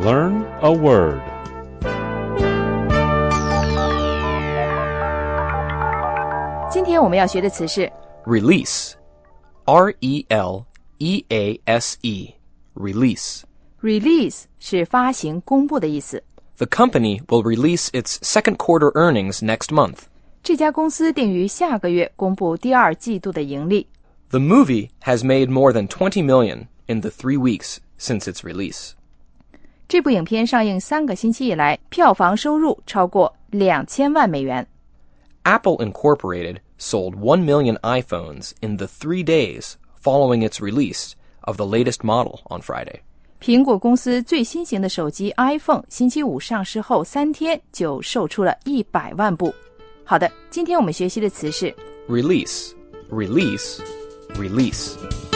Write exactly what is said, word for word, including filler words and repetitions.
Learn a word. Today 今天我们要学的词是 Release. R E L E A S E. Release. Release 是发行、公布的意思。 The company will release its second quarter earnings next month. 这家公司定于下个月公布第二季度的盈利。 The movie has made more than twenty million in the three weeks since its release. 这部影片上映三个星期以来，票房收入超过两千万美元。 Apple Incorporated sold one million iPhones in the three days following its release of the latest model on Friday. 苹果公司最新型的手机 iPhone 星期五上市后三天就售出了一百万部。好的，今天我们学习的词是 Release, release, release.